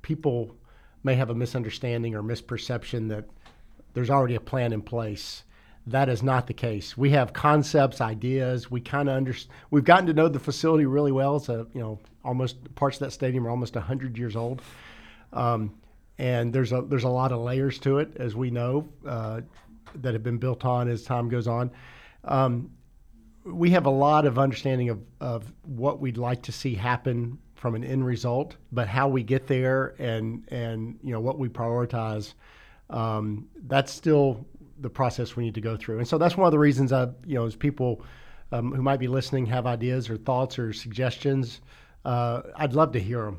people may have a misunderstanding or misperception that there's already a plan in place. That is not the case. We have concepts, ideas. We kind of we've gotten to know the facility really well. It's almost parts of that stadium are almost 100 years old. And there's a lot of layers to it, as we know, that have been built on as time goes on. We have a lot of understanding of what we'd like to see happen from an end result, but how we get there and what we prioritize, that's still the process we need to go through. And so that's one of the reasons as people who might be listening have ideas or thoughts or suggestions, I'd love to hear them.